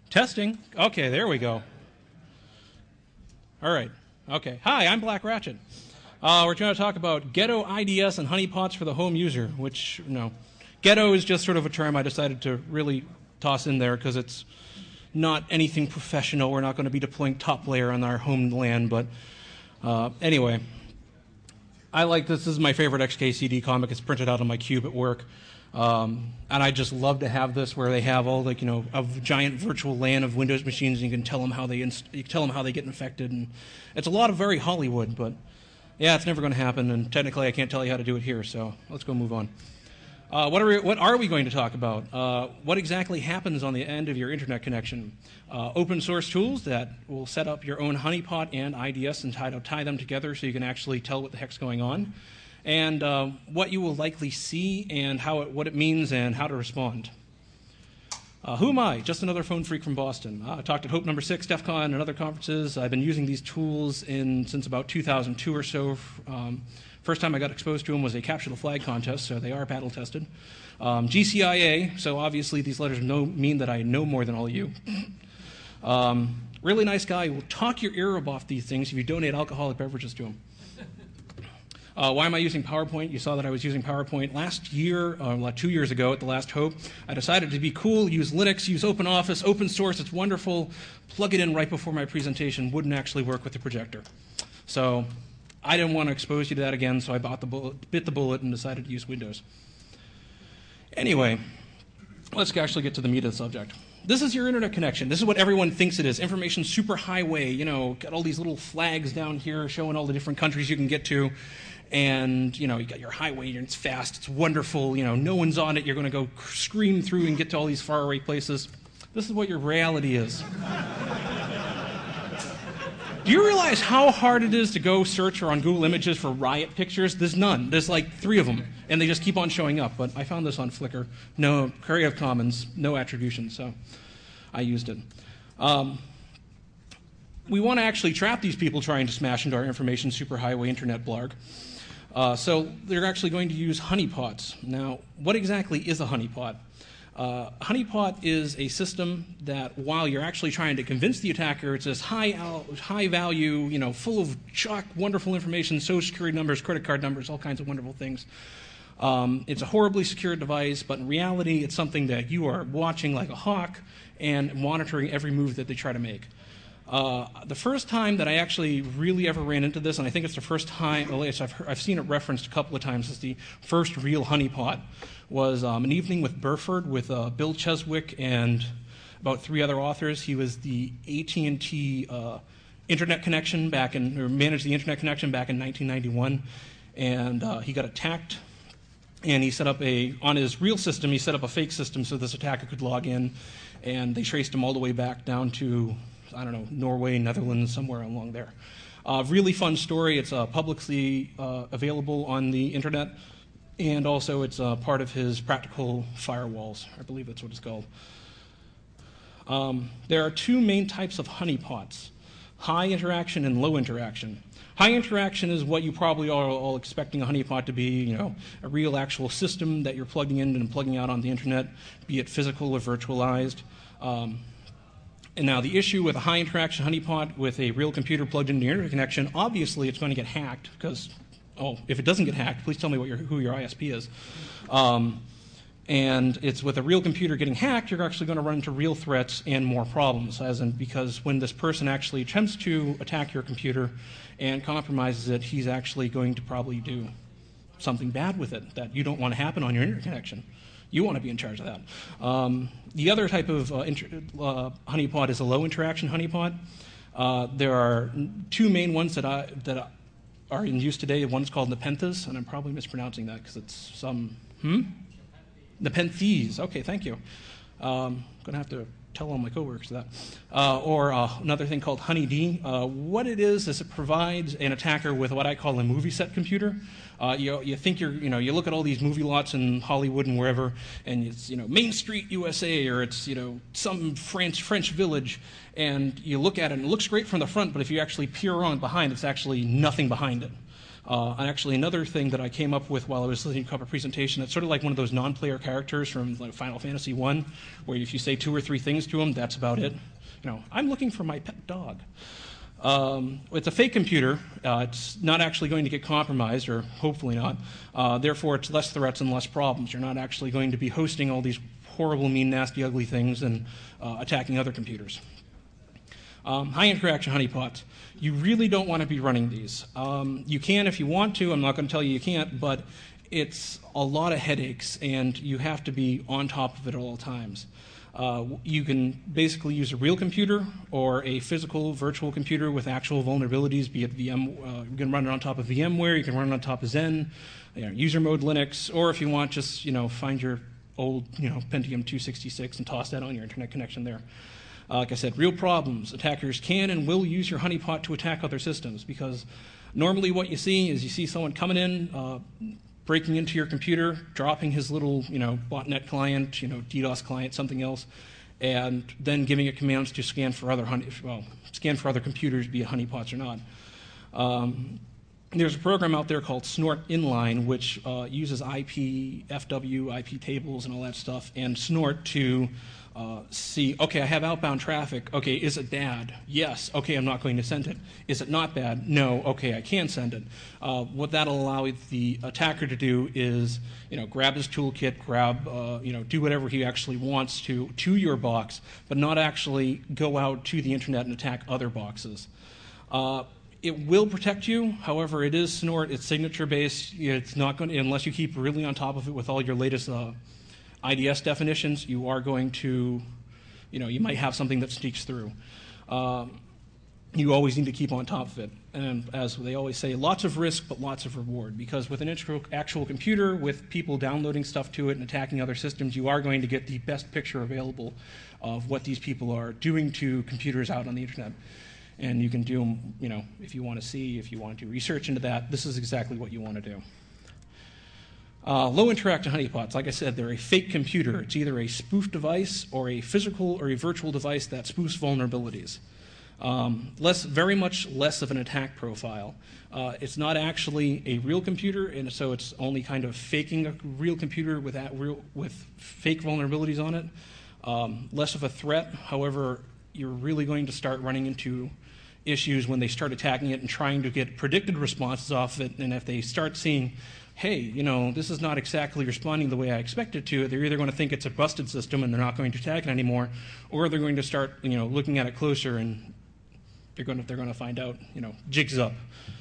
Testing. Okay, there we go. All right. Okay. Hi, I'm Black Ratchet. We're going to talk about ghetto IDS and honeypots for the home user, which, ghetto is just sort of a term I decided to really toss in there because it's not anything professional. We're not going to be deploying top layer on our homeland, but anyway. I like this. This is my favorite XKCD comic. It's printed out on my cube at work. And I just love to have this where they have all a giant virtual LAN of Windows machines, and you can tell them how they get infected. And it's a lot of very Hollywood, but yeah, it's never going to happen. And technically, I can't tell you how to do it here. So let's go move on. What are we going to talk about? What exactly happens on the end of your internet connection? Open source tools that will set up your own honeypot and IDS and tie them together so you can actually tell what the heck's going on. And what you will likely see and what it means and how to respond. Who am I? Just another phone freak from Boston. I talked at Hope No. 6, DEF CON, and other conferences. I've been using these tools since about 2002 or so. First time I got exposed to them was a Capture the Flag contest, so they are battle tested. GCIA, so obviously these letters mean that I know more than all of you. Really nice guy who will talk your ear off these things if you donate alcoholic beverages to him. Why am I using PowerPoint? You saw that I was using PowerPoint last year, 2 years ago at the last Hope. I decided to be cool, use Linux, use OpenOffice, open source, it's wonderful. Plug it in right before my presentation. Wouldn't actually work with the projector. So I didn't want to expose you to that again, so I bit the bullet and decided to use Windows. Anyway, let's actually get to the meat of the subject. This is your internet connection. This is what everyone thinks it is. Information superhighway, got all these little flags down here showing all the different countries you can get to. And, you got your highway, and it's fast, it's wonderful, no one's on it, you're going to go scream through and get to all these faraway places. This is what your reality is. Do you realize how hard it is to go search or on Google Images for riot pictures? There's none. There's like 3 of them, and they just keep on showing up. But I found this on Flickr. No, Creative Commons, no attribution, so I used it. We want to actually trap these people trying to smash into our information superhighway internet blog. So they're actually going to use honeypots. Now, what exactly is a honeypot? Honeypot is a system that, while you're actually trying to convince the attacker it's this high value, full of chock, wonderful information, social security numbers, credit card numbers, all kinds of wonderful things. It's a horribly secure device, but in reality, it's something that you are watching like a hawk and monitoring every move that they try to make. The first time that I actually really ever ran into this, and I think it's the first time, at least I've seen it referenced a couple of times as the first real honeypot, was an evening with Burford with Bill Cheswick and about 3 other authors. He was the AT&T internet connection managed the internet connection back in 1991, and he got attacked. And he set up on his real system, he set up a fake system so this attacker could log in, and they traced him all the way back down to, I don't know, Norway, Netherlands, somewhere along there. Really fun story. It's publicly available on the internet, and also it's part of his practical firewalls. I believe that's what it's called. There are 2 main types of honeypots, high interaction and low interaction. High interaction is what you probably are all expecting a honeypot to be, a real actual system that you're plugging in and plugging out on the internet, be it physical or virtualized. And now the issue with a high interaction honeypot with a real computer plugged into your internet connection, obviously it's going to get hacked because, if it doesn't get hacked, please tell me who your ISP is. And it's with a real computer getting hacked, you're actually going to run into real threats and more problems, because when this person actually attempts to attack your computer and compromises it, he's actually going to probably do something bad with it that you don't want to happen on your internet connection. You want to be in charge of that. The other type of honeypot is a low interaction honeypot. There are 2 main ones that are in use today. One's called Nepenthes, and I'm probably mispronouncing that because it's some Nepenthes. Okay, thank you. I'm going to have to tell all my coworkers that. Or another thing called HoneyD. What it is it provides an attacker with what I call a movie set computer. You think you look at all these movie lots in Hollywood and wherever, and it's Main Street, USA, or it's some French village, and you look at it and it looks great from the front, but if you actually peer around behind, it's actually nothing behind it. And actually, another thing that I came up with while I was listening to a presentation, that's sort of like one of those non-player characters from like Final Fantasy I, where if you say 2 or 3 things to them, that's about it. I'm looking for my pet dog. It's a fake computer. It's not actually going to get compromised, or hopefully not. Therefore, it's less threats and less problems. You're not actually going to be hosting all these horrible, mean, nasty, ugly things and attacking other computers. High interaction honeypots. You really don't want to be running these. You can if you want to. I'm not going to tell you can't, but it's a lot of headaches, and you have to be on top of it at all times. You can basically use a real computer or a physical virtual computer with actual vulnerabilities, be it VM. You can run it on top of VMware, you can run it on top of Zen, user mode Linux, or if you want, just find your old Pentium 266 and toss that on your internet connection there. Like I said, real problems. Attackers can and will use your honeypot to attack other systems, because normally what you see someone coming in, breaking into your computer, dropping his little, botnet client, DDoS client, something else, and then giving it commands to scan for other computers, be it honeypots or not. There's a program out there called Snort Inline, which uses IP, FW, IP tables, and all that stuff, and Snort to see, okay, I have outbound traffic. Okay, is it bad? Yes. Okay, I'm not going to send it. Is it not bad? No. Okay, I can send it. What that'll allow the attacker to do is, grab his toolkit, do whatever he actually wants to your box, but not actually go out to the internet and attack other boxes. It will protect you. However, it is Snort. It's signature-based. It's not going to, unless you keep really on top of it with all your latest IDS definitions, you are going to, you might have something that sneaks through. You always need to keep on top of it. And as they always say, lots of risk, but lots of reward. Because with an actual computer, with people downloading stuff to it and attacking other systems, you are going to get the best picture available of what these people are doing to computers out on the internet. And you can do them, if you want to do research into that, this is exactly what you want to do. Low interaction honeypots, like I said, they're a fake computer. It's either a spoof device or a physical or a virtual device that spoofs vulnerabilities. Very much less of an attack profile. It's not actually a real computer, and so it's only kind of faking a real computer with fake vulnerabilities on it. Less of a threat. However, you're really going to start running into issues when they start attacking it and trying to get predicted responses off it. And if they start seeing, hey, this is not exactly responding the way I expect it to, they're either going to think it's a busted system and they're not going to attack it anymore, or they're going to start, looking at it closer and they're going to find out, jigs up.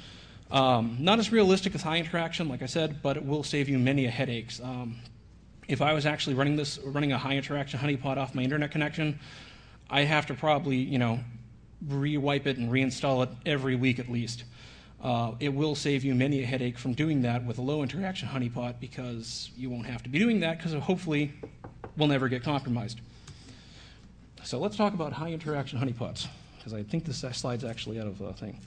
Not as realistic as high interaction, like I said, but it will save you many headaches. If I was actually running a high interaction honeypot off my internet connection, I have to probably, re-wipe it and reinstall it every week at least. It will save you many a headache from doing that with a low interaction honeypot, because you won't have to be doing that, because hopefully will never get compromised. So let's talk about high interaction honeypots, because I think this slide's actually out of the thing.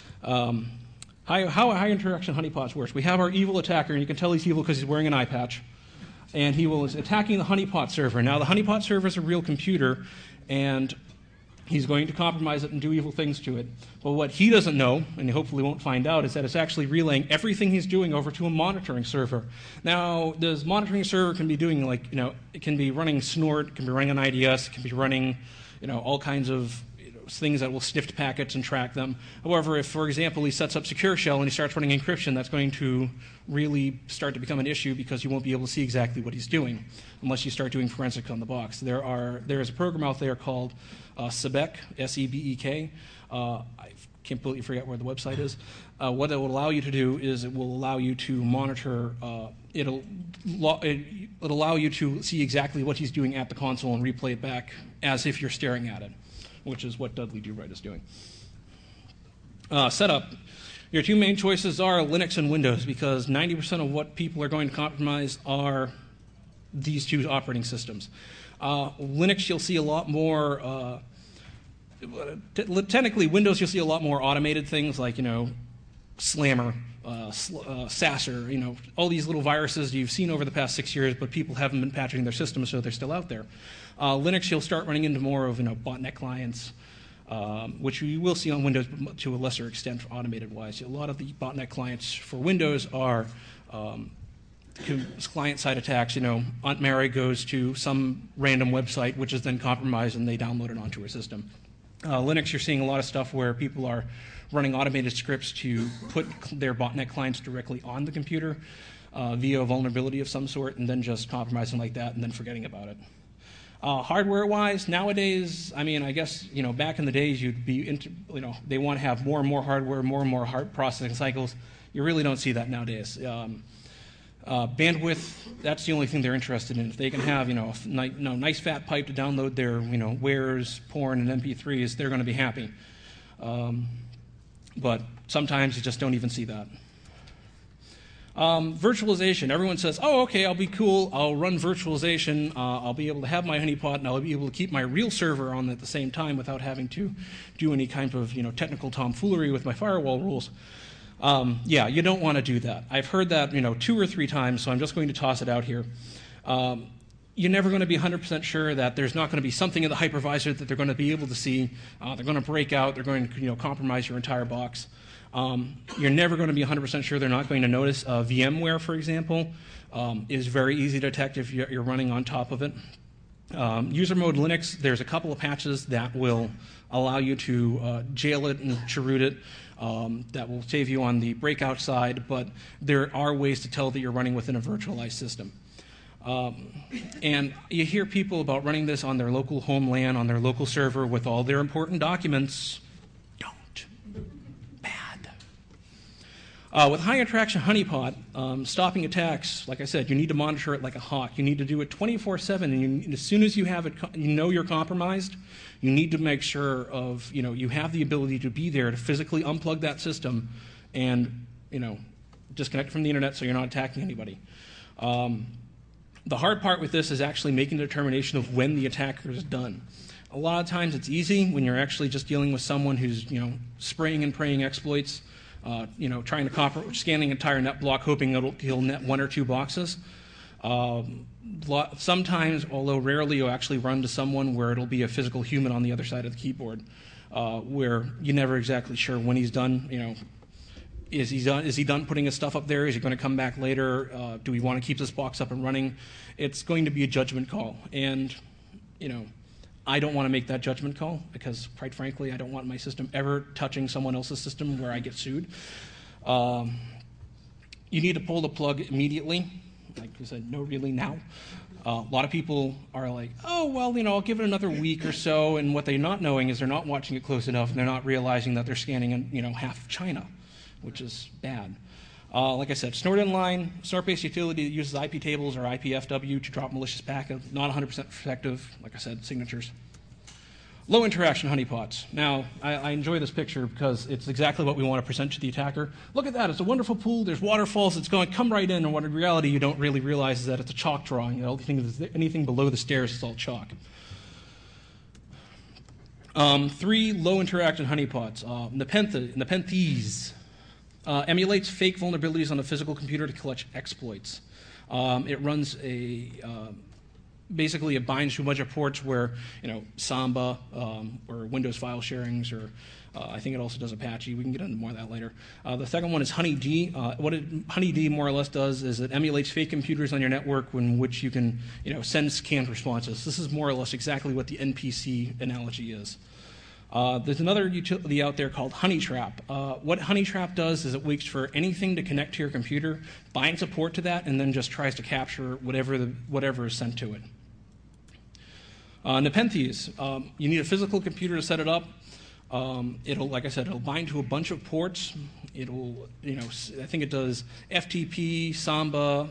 How a high interaction honeypots works. We have our evil attacker, and you can tell he's evil because he's wearing an eye patch. And he is attacking the honeypot server. Now, the honeypot server is a real computer, and he's going to compromise it and do evil things to it. But what he doesn't know, and he hopefully won't find out, is that it's actually relaying everything he's doing over to a monitoring server. Now, this monitoring server can be doing, it can be running Snort, it can be running an IDS, it can be running, all kinds of things that will sniff packets and track them. However, if, for example, he sets up Secure Shell and he starts running encryption, that's going to really start to become an issue, because you won't be able to see exactly what he's doing unless you start doing forensics on the box. There is a program out there called Sebek, S-E-B-E-K. I completely forget where the website is. What it will allow you to do is it will allow you to monitor, it'll allow you to see exactly what he's doing at the console and replay it back as if you're staring at it, which is what Dudley Do Right is doing. Setup. Your two main choices are Linux and Windows, because 90% of what people are going to compromise are these two operating systems. Linux, you'll see a lot more, technically Windows, you'll see a lot more automated things like, Slammer, Sasser, all these little viruses you've seen over the past 6 years, but people haven't been patching their systems, so they're still out there. Linux, you'll start running into more of botnet clients, which you will see on Windows, but to a lesser extent automated-wise. A lot of the botnet clients for Windows are client-side attacks. Aunt Mary goes to some random website, which is then compromised, and they download it onto her system. Linux, you're seeing a lot of stuff where people are running automated scripts to put their botnet clients directly on the computer via a vulnerability of some sort, and then just compromising like that, and then forgetting about it. Hardware-wise, nowadays, I guess, back in the days, you'd be they want to have more and more hardware, more and more hard processing cycles. You really don't see that nowadays. Bandwidth, that's the only thing they're interested in. If they can have, a nice fat pipe to download their, wares, porn, and MP3s, they're going to be happy. But sometimes you just don't even see that. Virtualization. Everyone says, oh, okay, I'll be cool. I'll run virtualization. I'll be able to have my honeypot, and I'll be able to keep my real server on at the same time without having to do any kind of technical tomfoolery with my firewall rules. Yeah, you don't want to do that. I've heard that 2 or 3 times, so I'm just going to toss it out here. You're never going to be 100% sure that there's not going to be something in the hypervisor that they're going to be able to see. They're going to break out. They're going to compromise your entire box. You're never going to be 100% sure they're not going to notice. VMware, for example, is very easy to detect if you're running on top of it. User mode Linux, there's a couple of patches that will allow you to jail it and cheroot it. That will save you on the breakout side, but there are ways to tell that you're running within a virtualized system. And you hear people about running this on their local home LAN, on their local server with all their important documents. Don't. Bad. With high interaction honeypot, stopping attacks, like I said, you need to monitor it like a hawk. You need to do it 24/7, and as soon as you have it, you're compromised, you need to make sure of, you have the ability to be there to physically unplug that system and, disconnect from the internet so you're not attacking anybody. The hard part with this is actually making the determination of when the attacker is done. A lot of times it's easy when you're actually just dealing with someone who's, spraying and praying exploits, trying to scanning an entire net block, hoping he'll net 1 or 2 boxes. Sometimes, although rarely, you'll actually run to someone where it'll be a physical human on the other side of the keyboard, where you're never exactly sure when he's done. Is he done putting his stuff up there? Is he going to come back later? Do we want to keep this box up and running? It's going to be a judgment call, and I don't want to make that judgment call because, quite frankly, I don't want my system ever touching someone else's system where I get sued. You need to pull the plug immediately. Like I said, no, really now. A lot of people are like, oh, well, I'll give it another week or so, and what they're not knowing is they're not watching it close enough, and they're not realizing that they're scanning, half of China, which is bad. Like I said, Snort-inline, Snort-based utility that uses IP tables or IPFW to drop malicious packets, not 100% effective, like I said, signatures. Low interaction honeypots. Now, I enjoy this picture because it's exactly what we want to present to the attacker. Look at that, it's a wonderful pool, there's waterfalls, it's going, come right in, and what in reality you don't really realize is that it's a chalk drawing. Anything below the stairs is all chalk. 3 low interaction honeypots. Nepenthes. Emulates fake vulnerabilities on a physical computer to collect exploits. It runs basically it binds to a bunch of ports where, Samba or Windows file sharings, or I think it also does Apache. We can get into more of that later. The second one is HoneyD. What HoneyD more or less does is it emulates fake computers on your network in which you can, send scanned responses. This is more or less exactly what the NPC analogy is. There's another utility out there called Honeytrap. What Honeytrap does is it waits for anything to connect to your computer, binds a port to that, and then just tries to capture whatever is sent to it. Nepenthes, you need a physical computer to set it up. Like I said, it'll bind to a bunch of ports. It'll, I think it does FTP, Samba,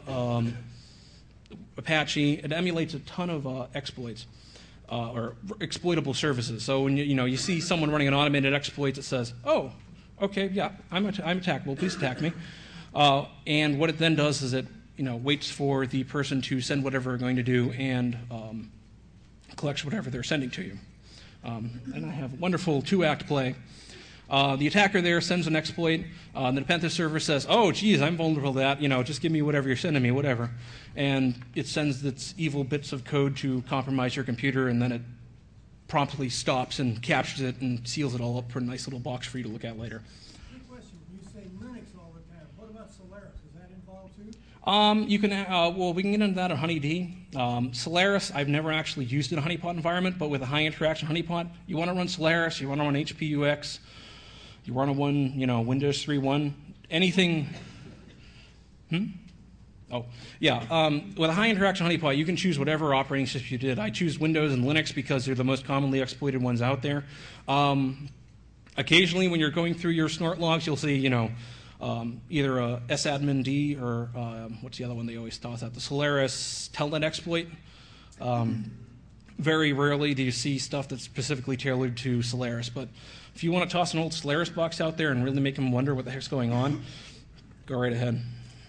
Apache. It emulates a ton of exploits. Or exploitable services. So when you see someone running an automated exploit that says, "Oh, okay, yeah, I'm attackable. Please attack me," and what it then does is it waits for the person to send whatever they're going to do and collects whatever they're sending to you. And I have a wonderful 2-act play. The attacker there sends an exploit. The Nepenthes server says, "Oh, geez, I'm vulnerable to that. Just give me whatever you're sending me, whatever." And it sends its evil bits of code to compromise your computer, and then it promptly stops and captures it and seals it all up for a nice little box for you to look at later. Good question. You say Linux all the time. What about Solaris? Is that involved too? You can, well, we can get into that on HoneyD. Solaris, I've never actually used in a honeypot environment, but with a high interaction honeypot, you want to run Solaris, you want to run HPUX, you want to run, Windows 3.1, anything. Oh, yeah. With a high interaction honeypot, you can choose whatever operating system you did. I choose Windows and Linux because they're the most commonly exploited ones out there. Occasionally, when you're going through your snort logs, you'll see, either a sadmin-d or what's the other one they always toss out? The Solaris telnet exploit. Very rarely do you see stuff that's specifically tailored to Solaris, but if you want to toss an old Solaris box out there and really make them wonder what the heck's going on, go right ahead.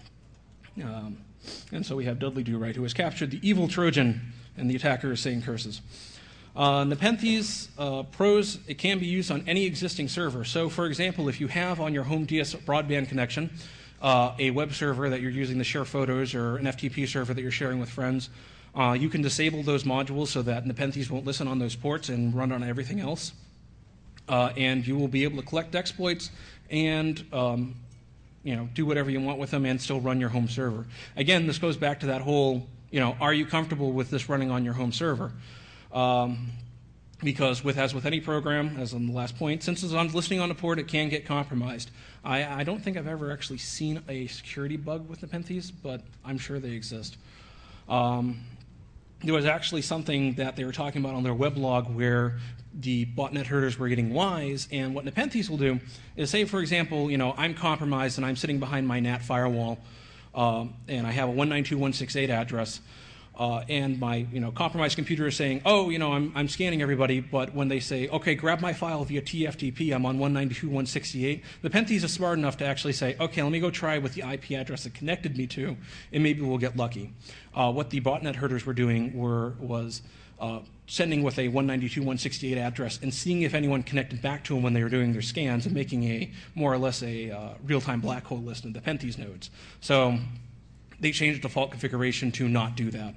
And so we have Dudley Do-Right, who has captured the evil Trojan, and the attacker is saying curses. Nepenthes pros, it can be used on any existing server. So, for example, if you have on your home DS broadband connection a web server that you're using to share photos or an FTP server that you're sharing with friends, you can disable those modules so that Nepenthes won't listen on those ports and run on everything else. And you will be able to collect exploits and do whatever you want with them and still run your home server. Again, this goes back to that whole, are you comfortable with this running on your home server? Because as with any program, as on the last point, since it's listening on a port, it can get compromised. I don't think I've ever actually seen a security bug with Nepenthes, but I'm sure they exist. There was actually something that they were talking about on their weblog where the botnet herders were getting wise, and what Nepenthes will do is say, for example, I'm compromised and I'm sitting behind my NAT firewall, and I have a 192.168 address, and my compromised computer is saying, I'm scanning everybody, but when they say, okay, grab my file via TFTP, I'm on 192.168, Nepenthes is smart enough to actually say, okay, let me go try with the IP address it connected me to, and maybe we'll get lucky. What the botnet herders were doing was sending with a 192.168 address and seeing if anyone connected back to them when they were doing their scans and making more or less a real-time black hole list of Nepenthes nodes. So they changed the default configuration to not do that.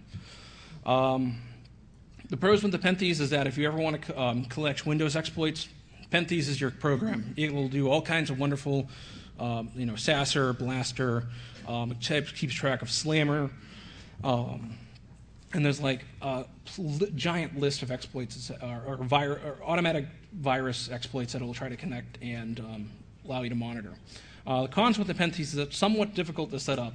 The pros with Nepenthes is that if you ever want to collect Windows exploits, Nepenthes is your program. It will do all kinds of wonderful, Sasser, Blaster, it keeps track of Slammer, and there's like a giant list of exploits or automatic virus exploits that it will try to connect and allow you to monitor. The cons with Nepenthes is that it's somewhat difficult to set up.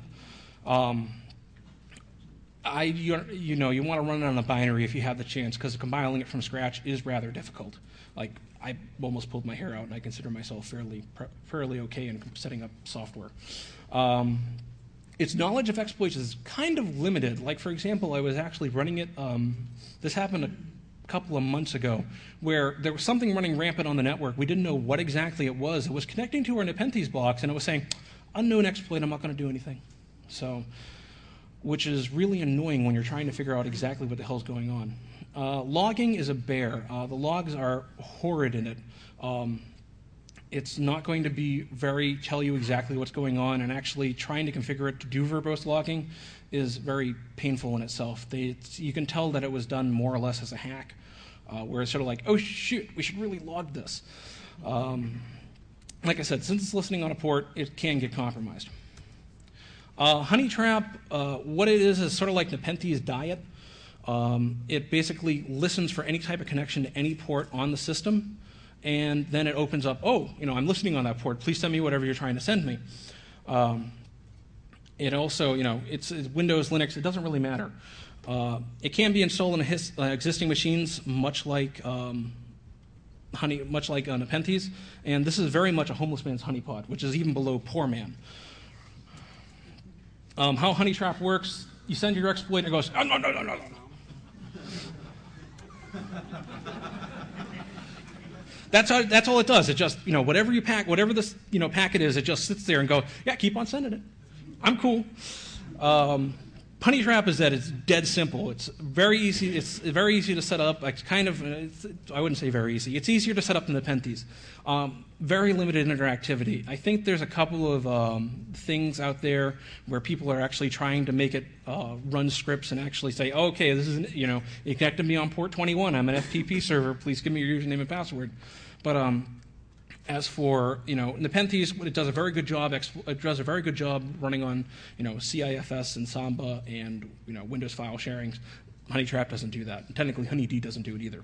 You want to run it on a binary if you have the chance, because compiling it from scratch is rather difficult. Like, I almost pulled my hair out, and I consider myself fairly okay in setting up software. Its knowledge of exploits is kind of limited. Like, for example, I was actually running it. This happened a couple of months ago, where there was something running rampant on the network. We didn't know what exactly it was. It was connecting to our Nepenthes box, and it was saying, unknown exploit, I'm not going to do anything. So, which is really annoying when you're trying to figure out exactly what the hell's going on. Logging is a bear. The logs are horrid in it. It's not going to tell you exactly what's going on, and actually trying to configure it to do verbose logging is very painful in itself. You can tell that it was done more or less as a hack, where it's sort of like, oh shoot, we should really log this. Like I said, since it's listening on a port, it can get compromised. Honeytrap, what it is sort of like Nepenthes Diet. It basically listens for any type of connection to any port on the system, and then it opens up, I'm listening on that port. Please send me whatever you're trying to send me. It also, it's Windows, Linux. It doesn't really matter. It can be installed in existing machines, much like Nepenthes, and this is very much a homeless man's honeypot, which is even below poor man. How Honeytrap works: you send your exploit, and it goes, oh, no. That's all it does. It just, whatever this, packet is, it just sits there and goes, yeah, keep on sending it. I'm cool. Honeytrap is that it's dead simple. It's very easy. It's very easy to set up. It's kind of, I wouldn't say very easy. It's easier to set up than Nepenthes. Very limited interactivity. I think there's a couple of things out there where people are actually trying to make it run scripts and actually say, oh, okay, this is, you connected me on port 21. I'm an FTP server. Please give me your username and password. But as for Nepenthes, it does a very good job. It does a very good job running on CIFS and Samba and Windows file sharings. Honeytrap doesn't do that. And technically, Honeyd doesn't do it either.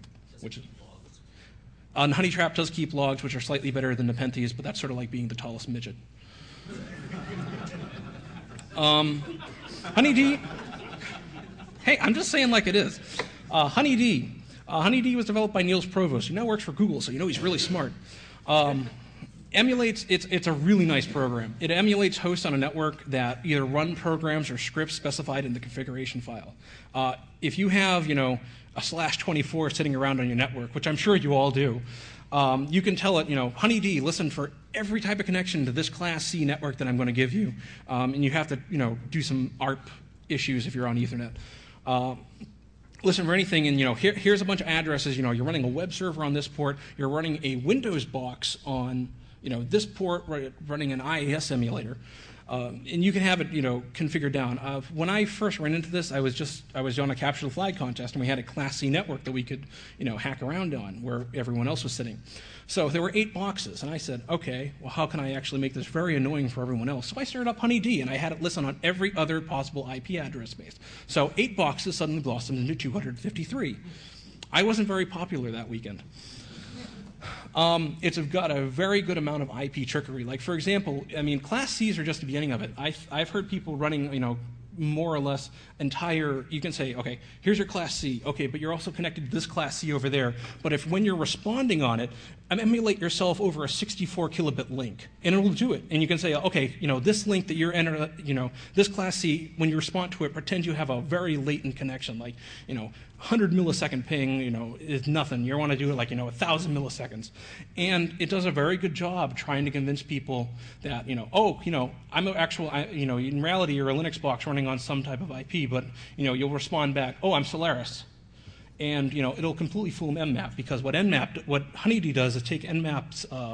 Honeytrap does keep logs, which are slightly better than Nepenthes, but that's sort of like being the tallest midget. Honeyd. Hey, I'm just saying like it is. Honeyd. Honeyd was developed by Niels Provost, who now works for Google, so he's really smart. Emulates, it's a really nice program. It emulates hosts on a network that either run programs or scripts specified in the configuration file. If you have, a /24 sitting around on your network, which I'm sure you all do, you can tell it, Honeyd, listen for every type of connection to this Class C network that I'm going to give you, and you have to, do some ARP issues if you're on Ethernet. Listen for anything, and here's a bunch of addresses. You're running a web server on this port. You're running a Windows box on this port, running an IIS emulator, and you can have it configured down. When I first ran into this, I was on a capture the flag contest, and we had a Class C network that we could hack around on where everyone else was sitting. So there were 8 boxes, and I said, okay, well, how can I actually make this very annoying for everyone else? So I started up Honeyd, and I had it listen on every other possible IP address space. So 8 boxes suddenly blossomed into 253. I wasn't very popular that weekend. It's got a very good amount of IP trickery. Like, for example, Class Cs are just the beginning of it. I've heard people running, more or less entire, you can say, okay, here's your Class C, okay, but you're also connected to this Class C over there. But if when you're responding on it, emulate yourself over a 64 kilobit link, and it will do it. And you can say, okay, this link that you're entering, this Class C, when you respond to it, pretend you have a very latent connection, like, 100 millisecond ping, is nothing. You want to do it like, 1,000 milliseconds. And it does a very good job trying to convince people that, I'm an actual, in reality, you're a Linux box running on some type of IP, but, you'll respond back, oh, I'm Solaris. And, it'll completely fool Nmap, because what Honeyd does is take Nmap's, I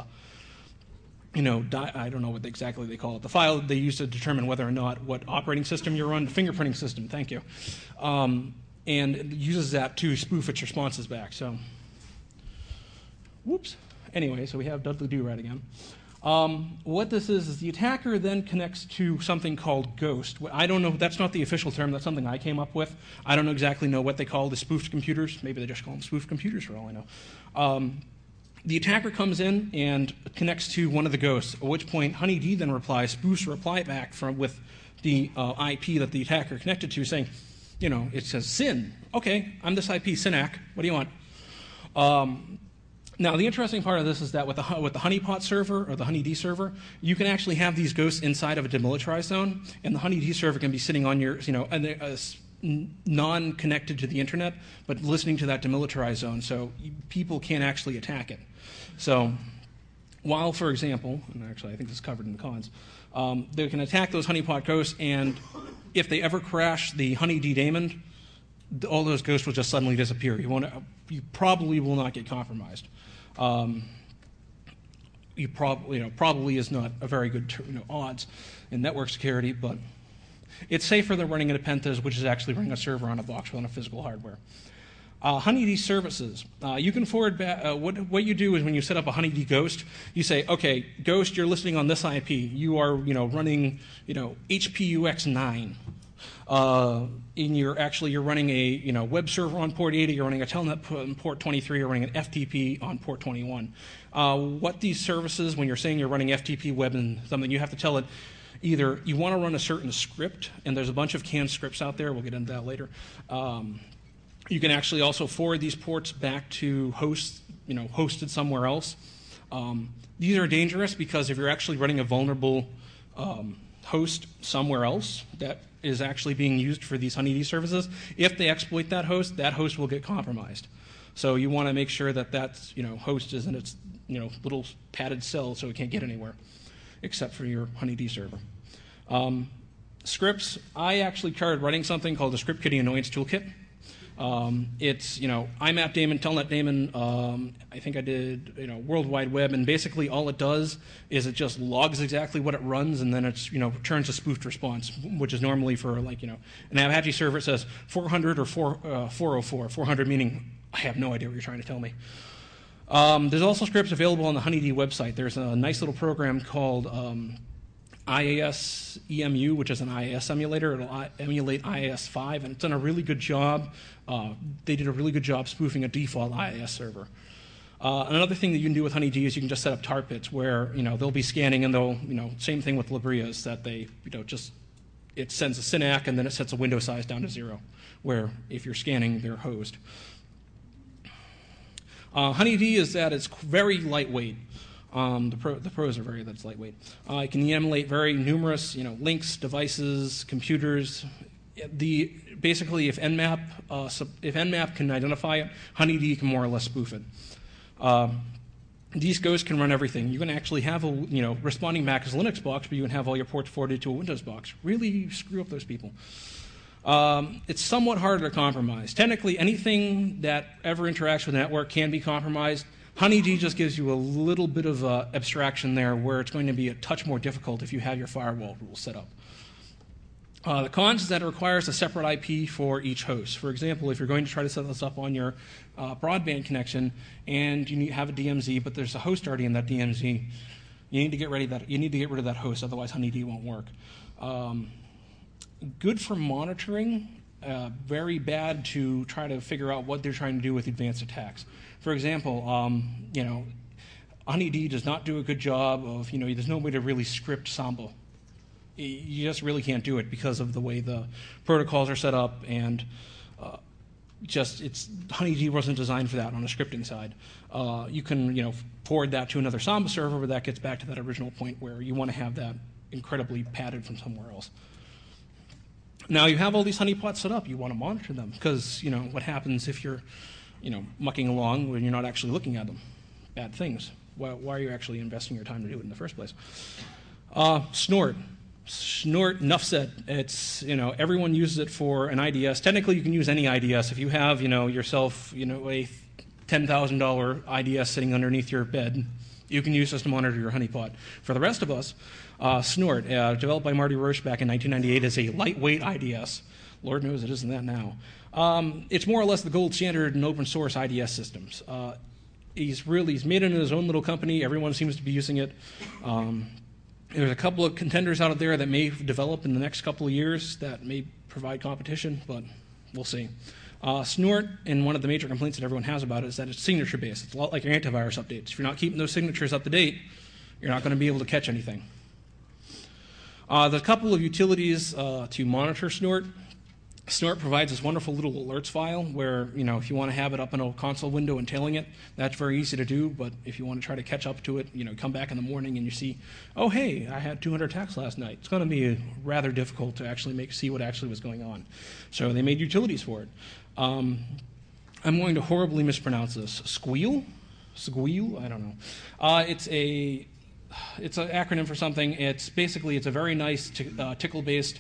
don't know what exactly they call it, the file they use to determine whether or not what operating system you're on, the fingerprinting system, thank you. And it uses that to spoof its responses back. So, whoops. Anyway, so we have Dudley Do-Right again. What this is the attacker then connects to something called Ghost. I don't know, that's not the official term, that's something I came up with. I don't exactly know what they call the spoofed computers. Maybe they just call them spoofed computers for all I know. The attacker comes in and connects to one of the ghosts, at which point Honeyd then spoofs a reply back with the IP that the attacker connected to, saying, it says SYN. Okay, I'm this IP, SYNAC. What do you want? Now, the interesting part of this is that with the honeypot server or the Honeyd server, you can actually have these ghosts inside of a demilitarized zone, and the Honeyd server can be sitting on your, non-connected to the internet, but listening to that demilitarized zone, so people can't actually attack it. So, while, for example, and actually I think this is covered in the cons, they can attack those honeypot ghosts, and if they ever crash the Honeyd daemon, all those ghosts will just suddenly disappear. You probably will not get compromised. Probably is not a very good odds in network security, but it's safer than running a Nepenthes, which is actually running a server on a box on a physical hardware. Honeyd services. You can forward back. What you do is when you set up a Honeyd Ghost, you say, okay, Ghost, you're listening on this IP. You are, running, HPUX9. And you're running a, web server on port 80. You're running a telnet on port 23. You're running an FTP on port 21. What these services, when you're saying you're running FTP web and something, you have to tell it either you want to run a certain script, and there's a bunch of canned scripts out there. We'll get into that later. You can actually also forward these ports back to hosts, hosted somewhere else. These are dangerous because if you're actually running a vulnerable host somewhere else that is actually being used for these Honeyd services, if they exploit that host will get compromised. So you want to make sure that host is in its little padded cell so it can't get anywhere, except for your Honeyd server. Scripts, I actually started writing something called the Script Kiddie Annoyance Toolkit. It's, I'm at Daemon, Telnet Daemon, I think I did, World Wide Web, and basically all it does is it just logs exactly what it runs, and then it's, returns a spoofed response, which is normally for, an Apache server. It says 400 or 404, 400 meaning I have no idea what you're trying to tell me. There's also scripts available on the Honeydee website. There's a nice little program called IIS EMU, which is an IIS emulator. It'll emulate IIS 5, and it's done a really good job. They did a really good job spoofing a default IIS server. Another thing that you can do with Honeydee is you can just set up tar pits where they'll be scanning, and they'll same thing with Libria is that they it sends a SYNAC and then it sets a window size down to 0, where if you're scanning, they're hosed. Honeydee is that it's very lightweight. The pros are that's lightweight. It can emulate very numerous, links, devices, computers. Basically, if Nmap can identify it, Honeydee can more or less spoof it. These Ghosts can run everything. You can actually have a responding back as a Linux box, but you can have all your ports forwarded to a Windows box. Really screw up those people. It's somewhat harder to compromise. Technically, anything that ever interacts with the network can be compromised. Honeydee just gives you a little bit of abstraction there where it's going to be a touch more difficult if you have your firewall rules set up. The cons is that it requires a separate IP for each host. For example, if you're going to try to set this up on your broadband connection and you have a DMZ, but there's a host already in that DMZ, you need to get rid of that host, otherwise Honeydee won't work. Good for monitoring, very bad to try to figure out what they're trying to do with advanced attacks. For example, Honeydee does not do a good job of, there's no way to really script Samba. You just really can't do it because of the way the protocols are set up, and Honeydee wasn't designed for that on the scripting side. You can, forward that to another Samba server, but that gets back to that original point where you want to have that incredibly padded from somewhere else. Now you have all these honeypots set up. You want to monitor them because what happens if you're mucking along when you're not actually looking at them? Bad things. Why are you actually investing your time to do it in the first place? Snort. Snort, enough said. It's everyone uses it for an IDS. Technically, you can use any IDS if you have yourself a $10,000 IDS sitting underneath your bed. You can use this to monitor your honeypot. For the rest of us, Snort, developed by Marty Roche back in 1998, is a lightweight IDS. Lord knows it isn't that now. It's more or less the gold standard in open source IDS systems. He's made it in his own little company. Everyone seems to be using it. There's a couple of contenders out there that may develop in the next couple of years that may provide competition, but we'll see. Snort, and one of the major complaints that everyone has about it is that it's signature-based. It's a lot like your antivirus updates. If you're not keeping those signatures up to date, you're not going to be able to catch anything. There's a couple of utilities to monitor Snort. Snort provides this wonderful little alerts file where, if you want to have it up in a console window and tailing it, that's very easy to do. But if you want to try to catch up to it, come back in the morning and you see, oh, hey, I had 200 attacks last night. It's going to be rather difficult to actually see what actually was going on. So they made utilities for it. I'm going to horribly mispronounce this. Squeal? I don't know. It's an acronym for something. It's a very nice tickle-based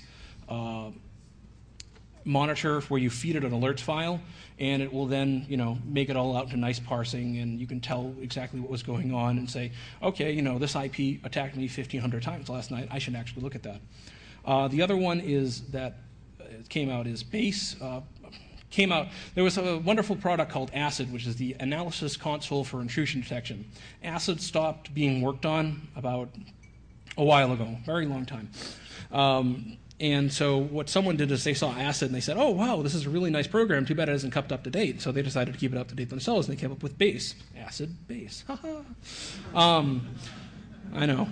monitor where you feed it an alerts file, and it will then, make it all out into nice parsing, and you can tell exactly what was going on and say, okay, this IP attacked me 1,500 times last night. I should actually look at that. The other one is that came out is Base. There was a wonderful product called ACID, which is the Analysis Console for Intrusion Detection. ACID stopped being worked on about a while ago, very long time. And so what someone did is they saw ACID and they said, oh, wow, this is a really nice program. Too bad it isn't kept up to date. So they decided to keep it up to date themselves, and they came up with Base. ACID, Base. I know.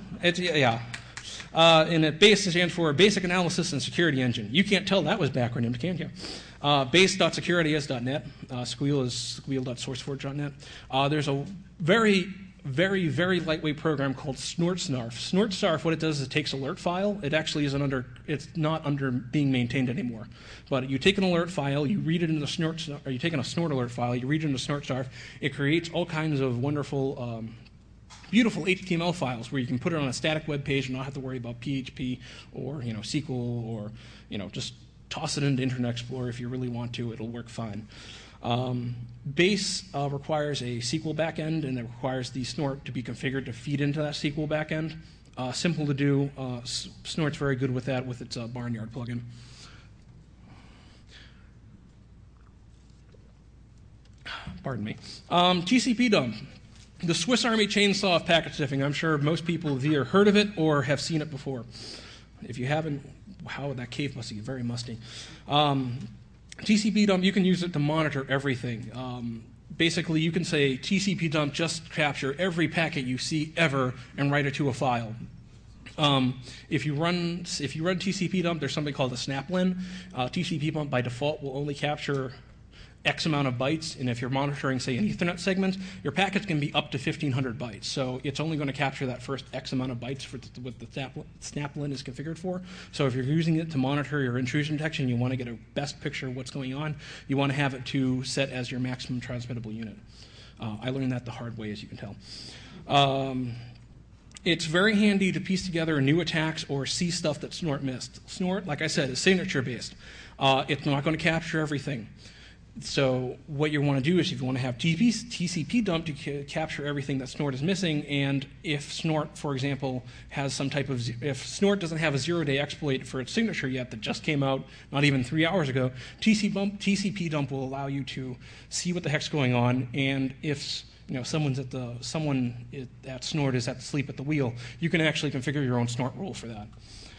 And Base stands for Basic Analysis and Security Engine. You can't tell that was backronym, can you? Base.security.net. Squeal is squeal.sourceforge.net. There's a very, very, very lightweight program called SnortSnarf. SnortSnarf, what it does is it takes alert file. It actually it's not under being maintained anymore. But you take an alert file, you read it into SnortSnarf, or you take a Snort alert file, you read it into SnortSnarf. It creates all kinds of wonderful beautiful HTML files where you can put it on a static web page and not have to worry about PHP or SQL or just toss it into Internet Explorer if you really want to. It'll work fine. Base requires a SQL backend, and it requires the Snort to be configured to feed into that SQL backend. Simple to do. Snort's very good with that with its Barnyard plugin. Pardon me. TCP dump. The Swiss Army chainsaw of packet sniffing. I'm sure most people have either heard of it or have seen it before. If you haven't, wow, that cave must be very musty. TCP dump, you can use it to monitor everything. Basically, you can say TCP dump, just capture every packet you see ever and write it to a file. If you run TCP dump, there's something called a snaplin. TCP dump by default will only capture X amount of bytes, and if you're monitoring, say, an Ethernet segment, your packets can be up to 1,500 bytes. So it's only going to capture that first X amount of bytes for what the snaplin is configured for. So if you're using it to monitor your intrusion detection, you want to get a best picture of what's going on, you want to have it to set as your maximum transmittable unit. I learned that the hard way, as you can tell. It's very handy to piece together new attacks or see stuff that Snort missed. Snort, like I said, is signature-based. It's not going to capture everything. So what you want to do is if you want to have TCP dump to capture everything that Snort is missing, and if Snort, for example, has some type of, if Snort doesn't have a zero-day exploit for its signature yet that just came out not even 3 hours ago, TCP dump will allow you to see what the heck's going on, and if someone at Snort is asleep at the wheel, you can actually configure your own Snort rule for that.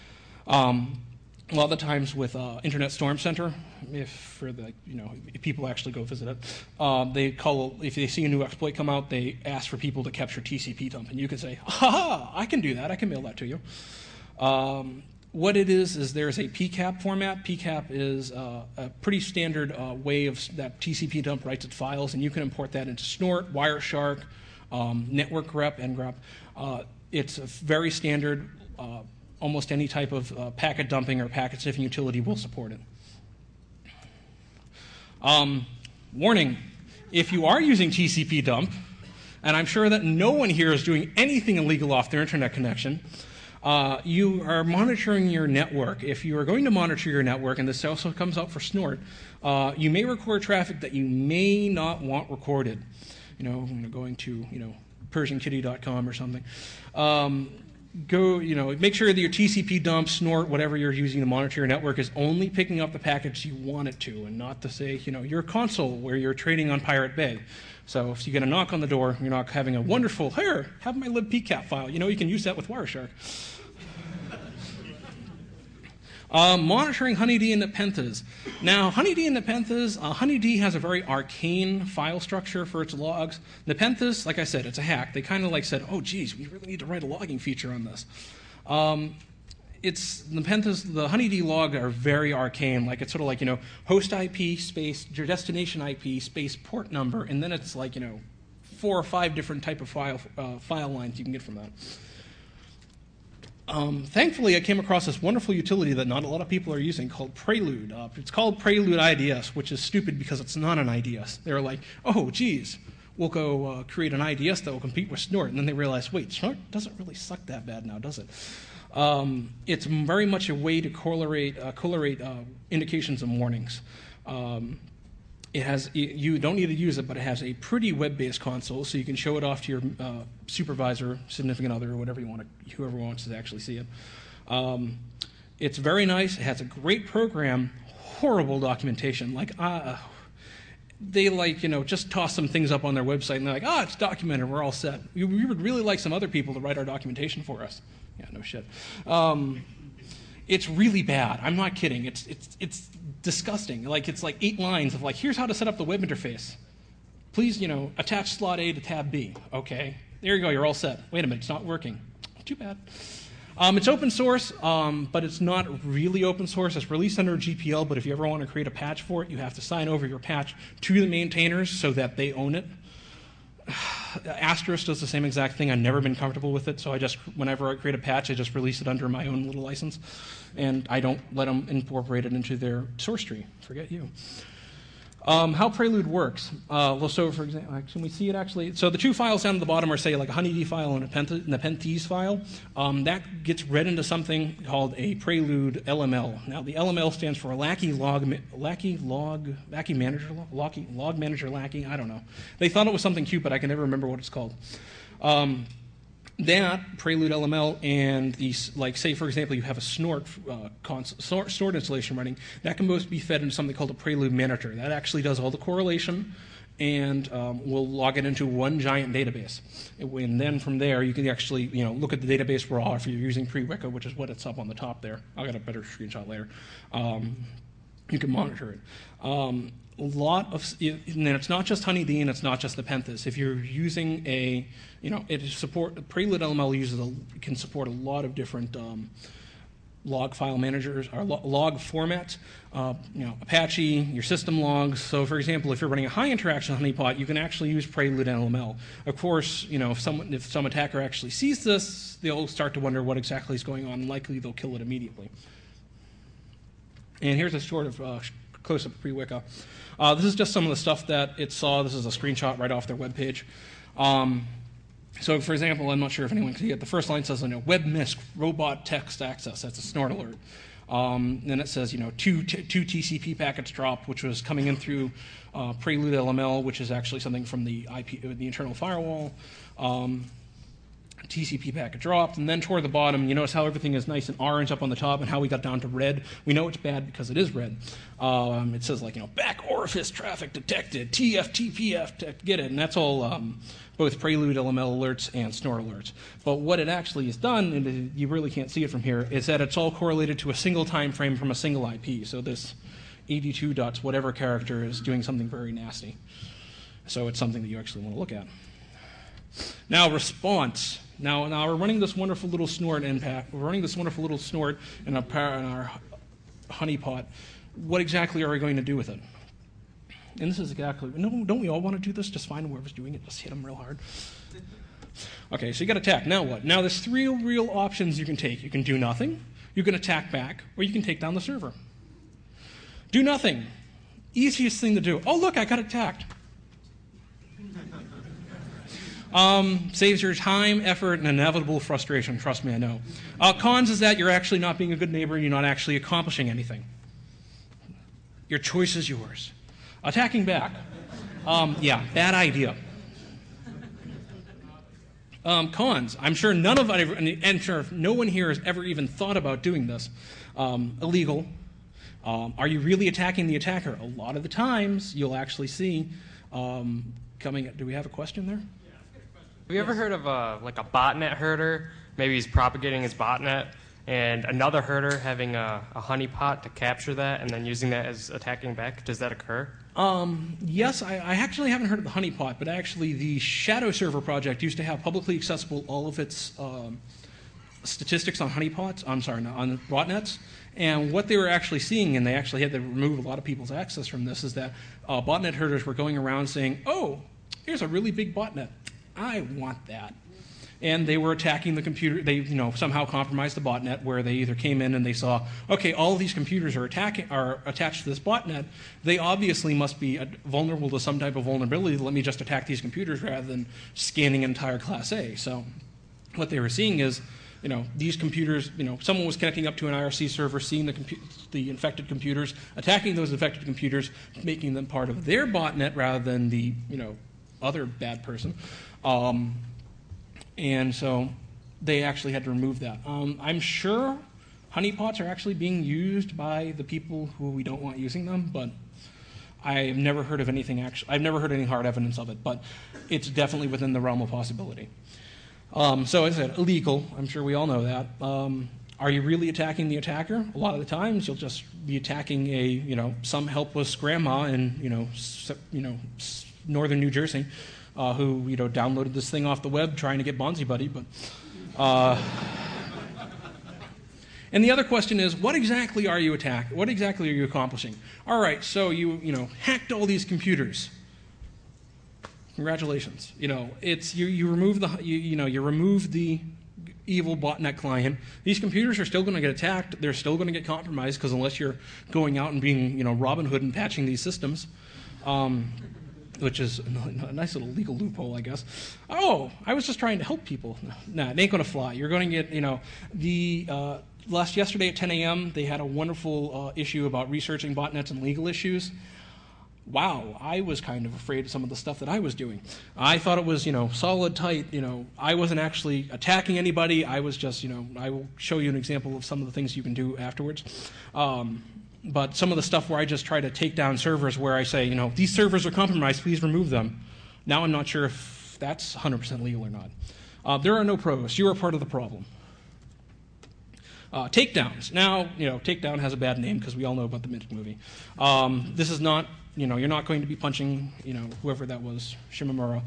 A lot of the times with Internet Storm Center, if people actually go visit it, if they see a new exploit come out, they ask for people to capture TCP dump, and you can say, "Ha! I can do that. I can mail that to you." What it is there's a PCAP format. PCAP is a pretty standard way of that TCP dump writes its files, and you can import that into Snort, Wireshark, Network grep, ngrep. It's a very standard. Almost any type of packet dumping or packet sniffing utility will support it. Warning, if you are using TCP dump, and I'm sure that no one here is doing anything illegal off their internet connection, you are monitoring your network. If you are going to monitor your network, and this also comes out for Snort, you may record traffic that you may not want recorded. Going to PersianKitty.com or something. Make sure that your TCP dump, Snort, whatever you're using to monitor your network is only picking up the packets you want it to, and not to say, your console where you're trading on Pirate Bay. So if you get a knock on the door, you're not having a wonderful, here, have my libpcap file. You can use that with Wireshark. Monitoring Honeyd and Nepenthes. Now, Honeyd and Nepenthes, Honeyd has a very arcane file structure for its logs. Nepenthes, like I said, it's a hack. They kind of said, oh, geez, we really need to write a logging feature on this. Nepenthes, the Honeyd log are very arcane. It's sort of host IP space, your destination IP space port number, and then it's 4 or 5 different type of file lines you can get from that. Thankfully, I came across this wonderful utility that not a lot of people are using called Prelude. It's called Prelude IDS, which is stupid because it's not an IDS. They're like, oh, geez, we'll go create an IDS that will compete with Snort. And then they realize, wait, Snort doesn't really suck that bad now, does it? It's very much a way to correlate indications and warnings. You don't need to use it, but it has a pretty web-based console, so you can show it off to your supervisor, significant other, or whoever wants to actually see it. It's very nice. It has a great program, horrible documentation. They just toss some things up on their website, and they're like, it's documented, we're all set. We would really like some other people to write our documentation for us. Yeah, no shit. It's really bad. I'm not kidding. It's disgusting. It's 8 lines of here's how to set up the web interface. Please, attach slot A to tab B. Okay, there you go. You're all set. Wait a minute, it's not working. Too bad. It's open source, but it's not really open source. It's released under GPL, but if you ever want to create a patch for it, you have to sign over your patch to the maintainers so that they own it. Asterisk does the same exact thing. I've never been comfortable with it, so whenever I create a patch, I just release it under my own little license, and I don't let them incorporate it into their source tree. Forget you. How Prelude works. So, for example, can we see it actually? So the two files down at the bottom are, say, like a honeyd file and a Nepenthes file. That gets read into something called a Prelude LML. Now, the LML stands for Log Manager Lackey. I don't know. They thought it was something cute, but I can never remember what it's called. That Prelude LML and these, like, say, for example, you have a Snort installation running, that can both be fed into something called a Prelude Manager. That actually does all the correlation and will log it into one giant database. And then from there, you can actually, look at the database raw if you're using Pre-Weka, which is what it's up on the top there. I'll get a better screenshot later. You can monitor it. And it's not just honeyd and it's not just Nepenthes. If you're using Prelude LML can support a lot of different log file managers or log formats. Apache, your system logs. So, for example, if you're running a high interaction honeypot, you can actually use Prelude LML. Of course, if some attacker actually sees this, they'll start to wonder what exactly is going on, and likely they'll kill it immediately. And here's a sort of close-up of Pre-Weka. This is just some of the stuff that it saw. This is a screenshot right off their webpage. So, for example, I'm not sure if anyone can see it. The first line says, WebMISC, robot text access. That's a Snort alert. Then it says, two TCP packets dropped, which was coming in through Prelude LML, which is actually something from the internal firewall. TCP packet dropped, and then toward the bottom, you notice how everything is nice and orange up on the top, and how we got down to red. We know it's bad because it is red. It says, back orifice traffic detected, TFTPF, get it, and that's all both Prelude LML alerts and Snort alerts. But what it actually has done, and you really can't see it from here, is that it's all correlated to a single time frame from a single IP. So this 82 dots whatever character is doing something very nasty. So it's something that you actually want to look at. Now, response. Now we're running this wonderful little Snort impact. We're running this wonderful little Snort in our honeypot. What exactly are we going to do with it? And this is exactly, don't we all want to do this? Just find whoever's doing it, just hit them real hard. Okay, so you got attack. Now what? Now there's three real options you can take. You can do nothing, you can attack back, or you can take down the server. Do nothing. Easiest thing to do. Oh, look, I got attacked. Saves your time, effort, and inevitable frustration. Trust me, I know. Cons is that you're actually not being a good neighbor and you're not actually accomplishing anything. Your choice is yours. Attacking back. Bad idea. Cons. I'm sure no one here has ever even thought about doing this. Illegal. Are you really attacking the attacker? A lot of the times, you'll actually see coming. Do we have a question there? Have you ever heard of a botnet herder? Maybe he's propagating his botnet, and another herder having a honeypot to capture that and then using that as attacking back? Does that occur? Yes, I actually haven't heard of the honeypot, but actually the Shadow Server project used to have publicly accessible all of its statistics on honeypots. On botnets. And what they were actually seeing, and they actually had to remove a lot of people's access from this, is that botnet herders were going around saying, "Oh, here's a really big botnet. I want that." And they were attacking the computer. They, somehow compromised the botnet, where they either came in and they saw, okay, all of these computers are attached to this botnet. They obviously must be vulnerable to some type of vulnerability. Let me just attack these computers rather than scanning an entire Class A. So what they were seeing is, these computers, someone was connecting up to an IRC server, seeing the infected computers, attacking those infected computers, making them part of their botnet rather than the, other bad person. And so they actually had to remove that. I'm sure honeypots are actually being used by the people who we don't want using them, but I've never heard of anything I've never heard any hard evidence of it, but it's definitely within the realm of possibility. So as I said, illegal. I'm sure we all know that. Are you really attacking the attacker? A lot of the times you'll just be attacking some helpless grandma in, northern New Jersey. Who downloaded this thing off the web trying to get Bonzi Buddy, but and the other question is, what exactly are you attacking? What exactly are you accomplishing? All right, so you hacked all these computers. Congratulations. It's you remove the you remove the evil botnet client, these computers are still going to get attacked. They're still going to get compromised because unless you're going out and being, Robin Hood and patching these systems, which is a nice little legal loophole, I guess. Oh, I was just trying to help people. Nah, it ain't going to fly. You're going to get, yesterday at 10 a.m., they had a wonderful issue about researching botnets and legal issues. Wow, I was kind of afraid of some of the stuff that I was doing. I thought it was, solid, tight. I wasn't actually attacking anybody. I was just, I will show you an example of some of the things you can do afterwards. But some of the stuff where I just try to take down servers where I say, these servers are compromised, please remove them. Now I'm not sure if that's 100% legal or not. There are no pros. You are part of the problem. Takedowns. Now, Takedown has a bad name because we all know about the Midget movie. This is not, you're not going to be punching, whoever that was, Shimamura.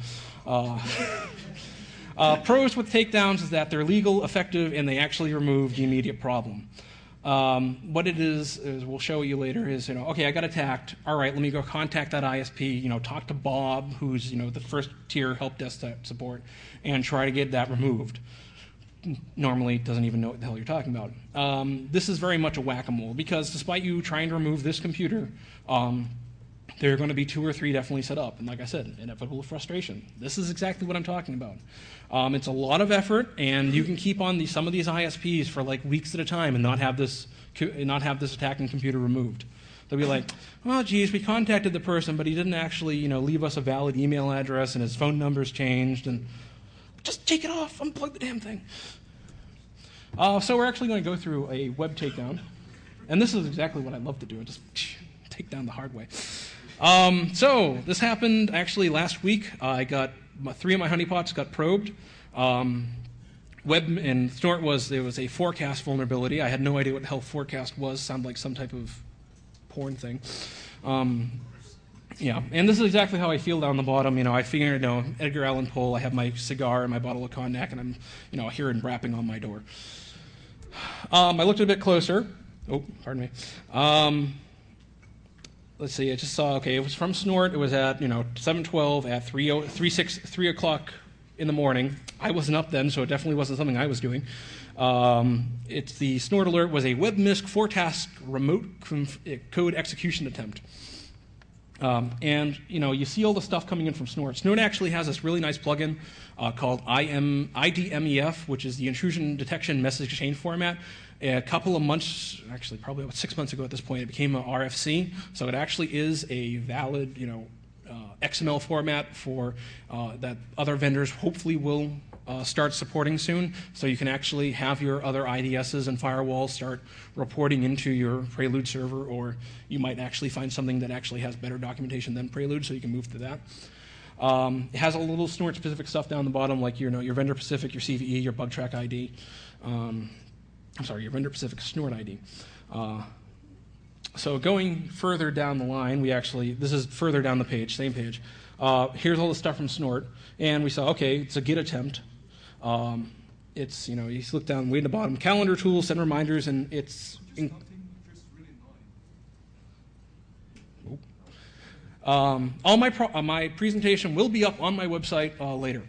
Pros with takedowns is that they're legal, effective, and they actually remove the immediate problem. What it is we'll show you later, is, okay, I got attacked. All right, let me go contact that ISP, talk to Bob, who's, the first tier help desk support, and try to get that removed. Normally doesn't even know what the hell you're talking about. This is very much a whack-a-mole, because despite you trying to remove this computer, there are going to be 2 or 3 definitely set up. And like I said, inevitable frustration. This is exactly what I'm talking about. It's a lot of effort, and you can keep on some of these ISPs for like weeks at a time and not have this attacking computer removed. They'll be like, well, geez, we contacted the person, but he didn't actually leave us a valid email address, and his phone number's changed, and just take it off, unplug the damn thing. So we're actually going to go through a web takedown. And this is exactly what I love to do, just take down the hard way. So this happened actually last week. I got 3 of my honeypots got probed. Web and Snort there was a forecast vulnerability. I had no idea what the hell forecast was. Sounded like some type of porn thing. Yeah, and this is exactly how I feel down the bottom. I figured, Edgar Allan Poe, I have my cigar and my bottle of cognac, and I'm, hearing rapping on my door. I looked a bit closer. Oh, pardon me. Let's see, I just saw, okay, it was from Snort. It was at, 7:12 at 3 o'clock in the morning. I wasn't up then, so it definitely wasn't something I was doing. It's the Snort alert was a WebMISC forecast remote code execution attempt. And you see all the stuff coming in from Snort. Snort actually has this really nice plugin called IDMEF, which is the Intrusion Detection Message Exchange Format. A couple of months, actually probably about 6 months ago at this point, it became an RFC. So it actually is a valid, XML format for that other vendors hopefully will start supporting soon. So you can actually have your other IDSs and firewalls start reporting into your Prelude server, or you might actually find something that actually has better documentation than Prelude, so you can move to that. It has a little Snort-specific stuff down the bottom, like your vendor-specific, your CVE, your bug track ID. Your vendor-specific Snort ID. So going further down the line, this is further down the page, same page. Here's all the stuff from Snort, and we saw, okay, it's a Git attempt. It's, you look down way at the bottom, calendar tools, send reminders, and it's... all my presentation will be up on my website later.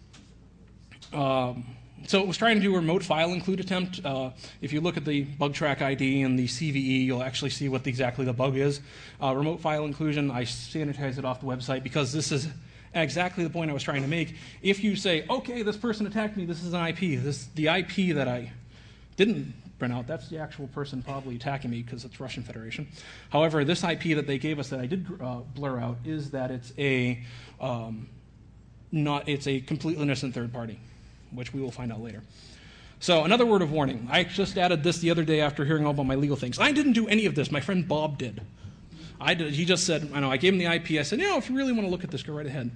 So it was trying to do a remote file include attempt. If you look at the bug track ID and the CVE, you'll actually see what exactly the bug is. Remote file inclusion, I sanitize it off the website because this is exactly the point I was trying to make. If you say, okay, this person attacked me, this is an IP. The IP that I didn't print out, that's the actual person probably attacking me because it's Russian Federation. However, this IP that they gave us that I did blur out is that it's it's a completely innocent third party, which we will find out later. So another word of warning. I just added this the other day after hearing all about my legal things. I didn't do any of this. My friend Bob did. He just said, I gave him the IP. I said, if you really want to look at this, go right ahead.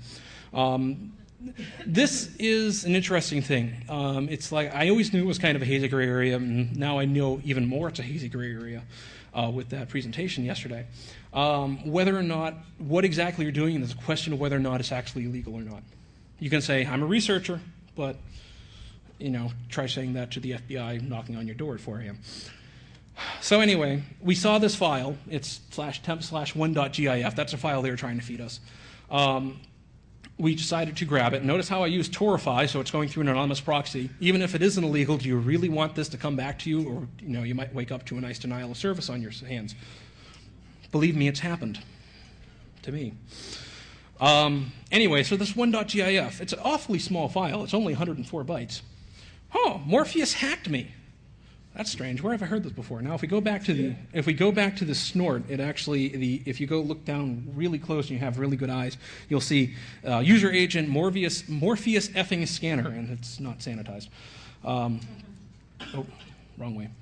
This is an interesting thing. It's like I always knew it was kind of a hazy gray area, and now I know even more it's a hazy gray area with that presentation yesterday. Whether or not, what exactly you're doing, is a question of whether or not it's actually illegal or not. You can say, I'm a researcher, but try saying that to the FBI knocking on your door at 4 a.m. So anyway, we saw this file. It's /temp/1.gif. That's a file they were trying to feed us. we decided to grab it. Notice how I use Torify, so it's going through an anonymous proxy. Even if it isn't illegal, do you really want this to come back to you? Or you might wake up to a nice denial of service on your hands. Believe me, it's happened to me. Anyway, so this 1.gif, it's an awfully small file. It's only 104 bytes. Oh, Morpheus hacked me. That's strange. Where have I heard this before? Now, if we go back to the snort, it actually if you go look down really close and you have really good eyes, you'll see user agent Morpheus effing scanner, and it's not sanitized. Oh, wrong way.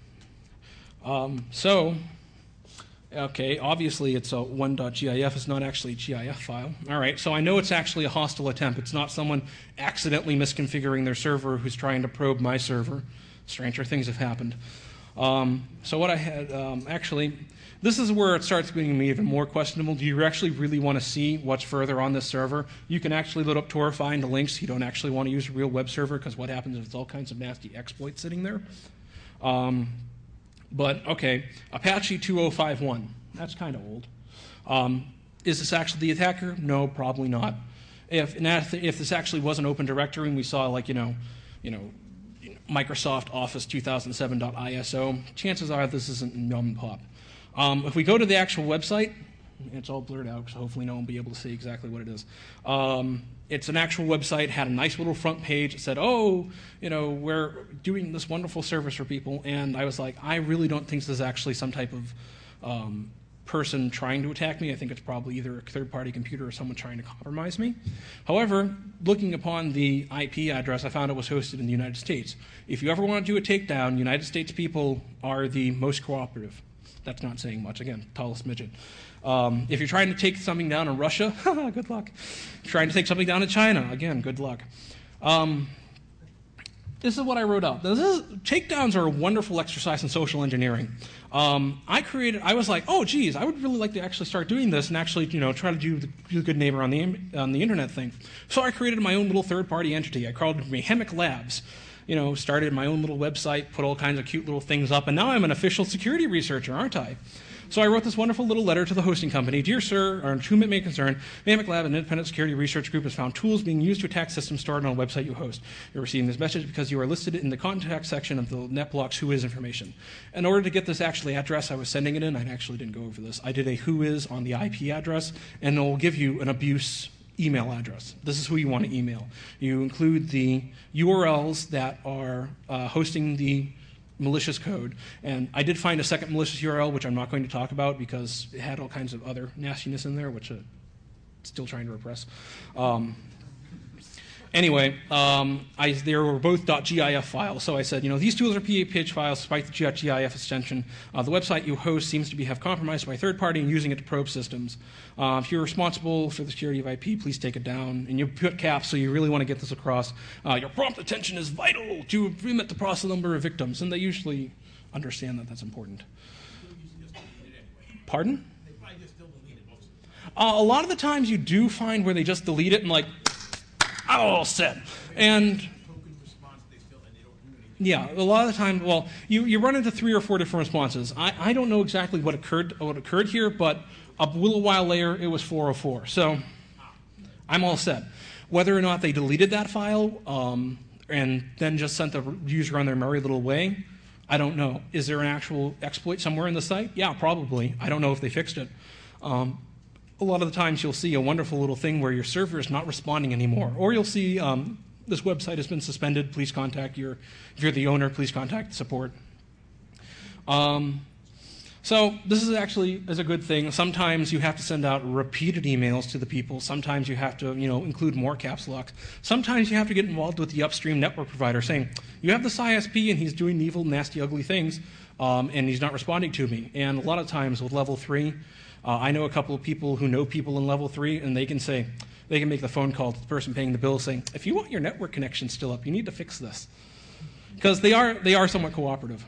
Okay, obviously it's a 1.gif. It's not actually a GIF file. All right, so I know it's actually a hostile attempt. It's not someone accidentally misconfiguring their server who's trying to probe my server. Stranger things have happened. So what I had, actually, this is where it starts getting me even more questionable. Do you actually really want to see what's further on this server? You can actually load up Tor, find the links. You don't actually want to use a real web server, because what happens is there's all kinds of nasty exploits sitting there. But, okay, Apache 2051. That's kind of old. Is this actually the attacker? No, probably not. If this actually was an open directory and we saw, like, Microsoft Office 2007.iso, chances are this isn't numpop. If we go to the actual website, it's all blurred out, so hopefully no one will be able to see exactly what it is. It's an actual website, had a nice little front page. It said, we're doing this wonderful service for people. And I was like, I really don't think this is actually some type of person trying to attack me. I think it's probably either a third-party computer or someone trying to compromise me. However, looking upon the IP address, I found it was hosted in the United States. If you ever want to do a takedown, United States people are the most cooperative. That's not saying much. Again, tallest midget. If you're trying to take something down in Russia, good luck. If you're trying to take something down in China, again, good luck. This is what I wrote up. Takedowns are a wonderful exercise in social engineering. I was like, oh, geez, I would really like to actually start doing this and actually, try to do the good neighbor on the internet thing. So I created my own little third-party entity. I called it Mehemic Labs. Started my own little website, put all kinds of cute little things up, and now I'm an official security researcher, aren't I? So I wrote this wonderful little letter to the hosting company. Dear sir, or to whom it may concern, Mehemic Lab, an independent security research group, has found tools being used to attack systems stored on a website you host. You're receiving this message because you are listed in the contact section of the NetBlock's Who Is information. In order to get this actually address I was sending it in, I actually didn't go over this. I did a Who Is on the IP address, and it will give you an abuse email address. This is who you want to email. You include the URLs that are hosting the malicious code. And I did find a second malicious URL, which I'm not going to talk about because it had all kinds of other nastiness in there, which I'm still trying to repress. Anyway, they were both .gif files, so I said, these tools are PHP files despite the .gif extension. The website you host seems to have compromised by a third party and using it to probe systems. If you're responsible for the security of IP, please take it down. And you put caps, so you really want to get this across. Your prompt attention is vital to limit the process number of victims, and they usually understand that that's important. Pardon? They probably just still delete it most of it. A lot of the times you do find where they just delete it and all set. And Token response, they still, and they don't do anything. yeah, a lot of the time, well, you run into 3 or 4 different responses. I don't know exactly what occurred here, but a little while later it was 404. So I'm all set. Whether or not they deleted that file and then just sent the user on their merry little way, I don't know. Is there an actual exploit somewhere in the site? Yeah, probably. I don't know if they fixed it. A lot of the times you'll see a wonderful little thing where your server is not responding anymore. Or you'll see this website has been suspended. Please contact if you're the owner, please contact support. So this is actually a good thing. Sometimes you have to send out repeated emails to the people. Sometimes you have to include more caps lock. Sometimes you have to get involved with the upstream network provider saying, you have this ISP and he's doing evil, nasty, ugly things, and he's not responding to me. And a lot of times with level 3, I know a couple of people who know people in level 3, and they can make the phone call to the person paying the bill saying, if you want your network connection still up, you need to fix this. Because they are somewhat cooperative.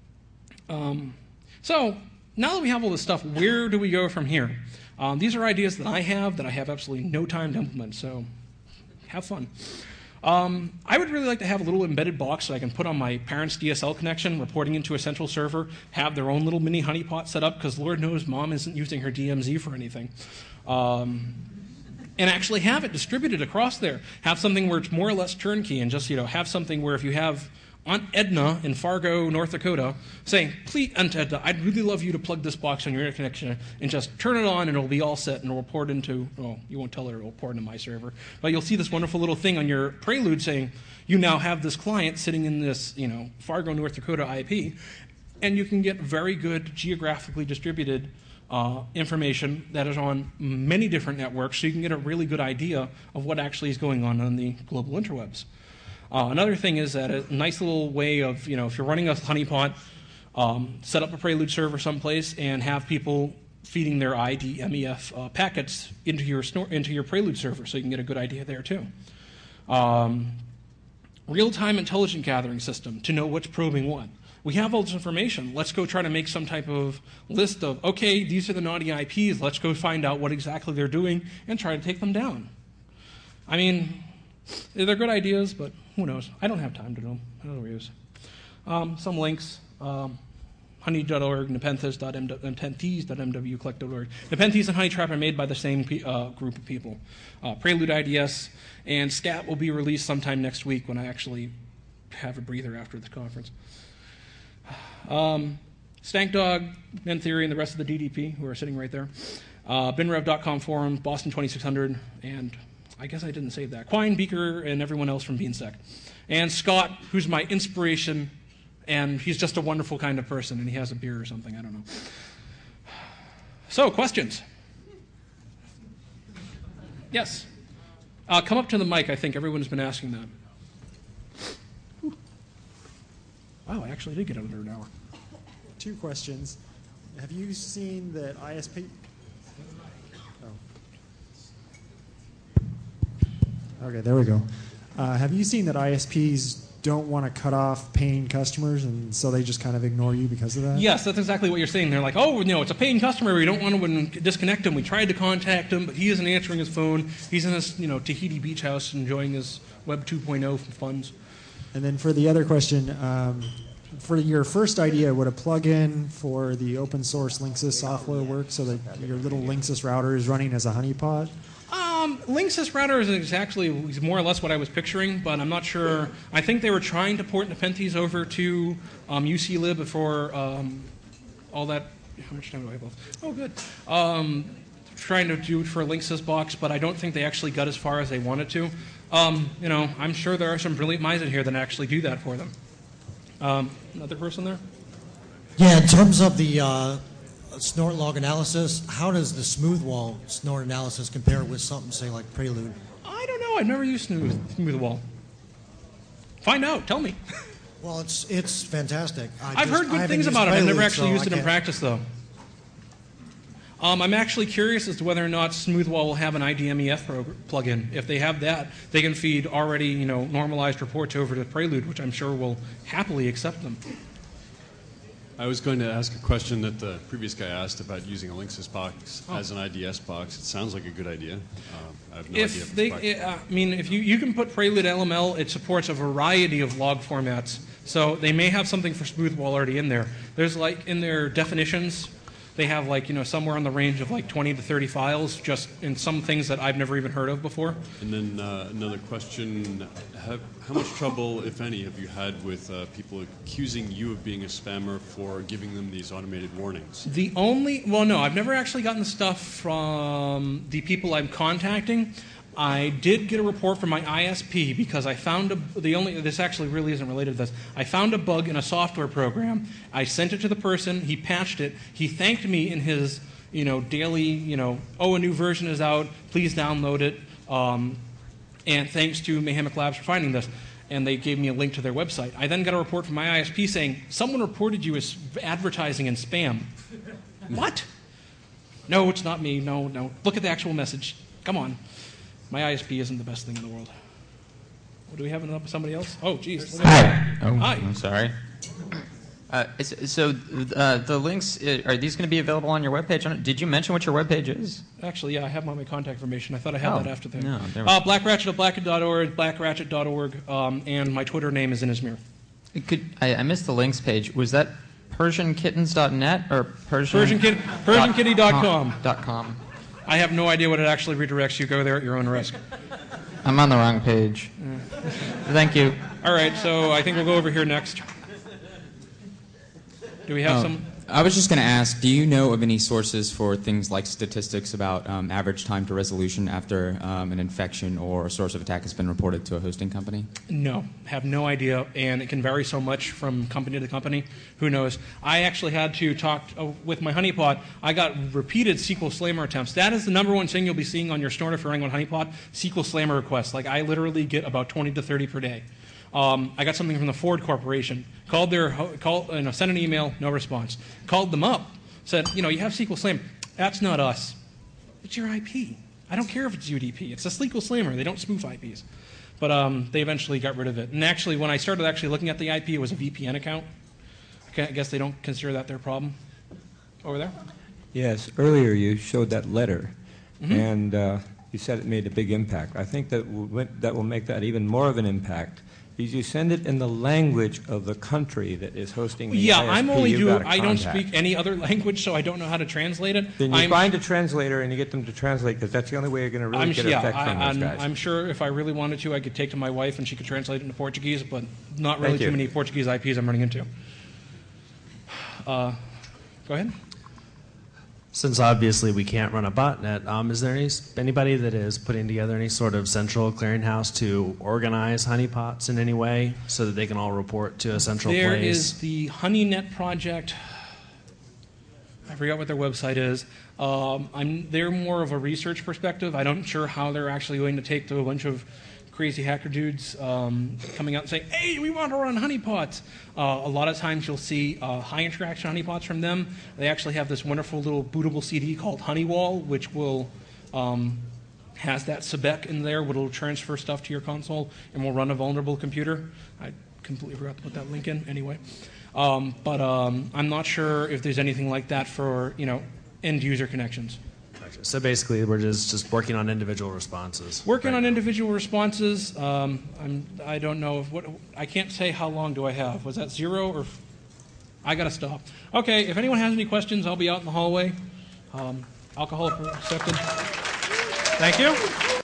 So now that we have all this stuff, where do we go from here? These are ideas that I have absolutely no time to implement, so have fun. I would really like to have a little embedded box so I can put on my parents' DSL connection, reporting into a central server, have their own little mini honeypot set up, because Lord knows Mom isn't using her DMZ for anything. and actually have it distributed across there. Have something where it's more or less turnkey, and just have something where if you have Aunt Edna in Fargo, North Dakota, saying, please, Aunt Edna, I'd really love you to plug this box on your internet connection and just turn it on and it'll be all set and it'll report into, you won't tell her it'll report into my server, but you'll see this wonderful little thing on your Prelude saying, you now have this client sitting in this, Fargo, North Dakota IP, and you can get very good geographically distributed information that is on many different networks, so you can get a really good idea of what actually is going on the global interwebs. Another thing is that a nice little way of, if you're running a honeypot, set up a Prelude server someplace and have people feeding their IDMEF packets into your Prelude server, so you can get a good idea there too. Real-time intelligent gathering system to know what's probing what. We have all this information. Let's go try to make some type of list of, okay, these are the naughty IPs. Let's go find out what exactly they're doing and try to take them down. I mean, they're good ideas, but who knows? I don't have time to do them. I don't know use. Some links, honey.org, nepenthes.mwcollect.org. Nepenthes and Honeytrap are made by the same group of people. Prelude IDS and SCAT will be released sometime next week when I actually have a breather after this conference. Stank Dog, Men Theory, and the rest of the DDP who are sitting right there. BinRev.com forum, Boston 2600, and I guess I didn't save that. Quine, Beaker, and everyone else from Beansec. And Scott, who's my inspiration, and he's just a wonderful kind of person, and he has a beer or something, I don't know. So, questions? Yes? Come up to the mic, I think everyone's been asking that. Wow, I actually did get under an hour. 2 questions. Have you seen that ISP... Okay, there we go. Have you seen that ISPs don't want to cut off paying customers, and so they just kind of ignore you because of that? Yes, that's exactly what you're saying. They're like, oh, it's a paying customer. We don't want to disconnect him. We tried to contact him, but he isn't answering his phone. He's in his Tahiti beach house enjoying his Web 2.0 funds. And then for the other question, for your first idea, would a plug-in for the open source Linksys software work so that your little Linksys router is running as a honeypot? Linksys router is actually more or less what I was picturing, but I'm not sure. I think they were trying to port Nepenthes over to UClib before all that. How much time do I have left? Oh, good. Trying to do it for a Linksys box, but I don't think they actually got as far as they wanted to. I'm sure there are some brilliant minds in here that actually do that for them. Another person there? Yeah, in terms of the snort log analysis, how does the Smoothwall snort analysis compare with something, say, like Prelude? I don't know. I've never used Smoothwall. Find out. Tell me. Well, it's fantastic. I've heard good things about it. I've never actually used it in practice, though. I'm actually curious as to whether or not Smoothwall will have an IDMEF plugin. If they have that, they can feed already normalized reports over to Prelude, which I'm sure will happily accept them. I was going to ask a question that the previous guy asked about using a Linksys box as an IDS box. It sounds like a good idea. I have no idea. If you can put Prelude LML, it supports a variety of log formats. So they may have something for Smoothwall already in there. There's in their definitions, they have somewhere in the range of 20 to 30 files, just in some things that I've never even heard of before. And then another question: how much trouble, if any, have you had with people accusing you of being a spammer for giving them these automated warnings? No, I've never actually gotten the stuff from the people I'm contacting. I did get a report from my ISP because I found this actually really isn't related to this. I found a bug in a software program. I sent it to the person. He patched it. He thanked me in his, daily, a new version is out. Please download it. And thanks to Mayhemic Labs for finding this. And they gave me a link to their website. I then got a report from my ISP saying, someone reported you as advertising and spam. What? No, it's not me. No. Look at the actual message. Come on. My ISP isn't the best thing in the world. Do we have somebody else? Oh, geez. Hi. Oh, Hi. I'm sorry. So the links, are these going to be available on your webpage? Did you mention what your webpage is? Actually, yeah, I have my contact information. I thought I had that after that. No, blackratchet.blackrat.org, blackratchet.org, and my Twitter name is Inasmir. I missed the links page. Was that PersianKittens.net or PersianKitty.com? I have no idea what it actually redirects you. Go there at your own risk. I'm on the wrong page. Thank you. All right, so I think we'll go over here next. Do we have some? I was just going to ask, do you know of any sources for things like statistics about average time to resolution after an infection or a source of attack has been reported to a hosting company? No, have no idea, and it can vary so much from company to company. Who knows? I actually had to talk with my honeypot. I got repeated SQL Slammer attempts. That is the number one thing you'll be seeing on your Snorter if you're running on honeypot, SQL Slammer requests. Like, I literally get about 20 to 30 per day. I got something from the Ford Corporation. Sent an email, no response. Called them up, said, you have SQL Slammer. That's not us. It's your IP. I don't care if it's UDP. It's a SQL Slammer. They don't spoof IPs. But they eventually got rid of it. And actually, when I started actually looking at the IP, it was a VPN account. I guess they don't consider that their problem. Over there? Yes. Earlier you showed that letter, and you said it made a big impact. I think that will make that even more of an impact. You send it in the language of the country that is hosting the ISP. I'm only I don't speak any other language, so I don't know how to translate it. Then you find a translator and you get them to translate, because that's the only way you're going to really get effect from those guys. I'm sure if I really wanted to, I could take to my wife and she could translate it into Portuguese, but not really too many Portuguese IPs I'm running into. Go ahead. Since obviously we can't run a botnet, is there anybody that is putting together any sort of central clearinghouse to organize honeypots in any way so that they can all report to a central place? There is the HoneyNet project. I forgot what their website is. They're more of a research perspective. I'm not sure how they're actually going to take to a bunch of crazy hacker dudes coming out and saying, hey, we want to run honeypots. A lot of times you'll see high interaction honeypots from them. They actually have this wonderful little bootable CD called Honeywall, which will has that SEBEC in there, which will transfer stuff to your console and will run a vulnerable computer. I completely forgot to put that link in anyway. But I'm not sure if there's anything like that for end user connections. So basically, we're just working on individual responses. Working on individual responses. I don't know I can't say how long do I have. Was that 0 or? I gotta stop. Okay. If anyone has any questions, I'll be out in the hallway. Alcohol accepted. Thank you.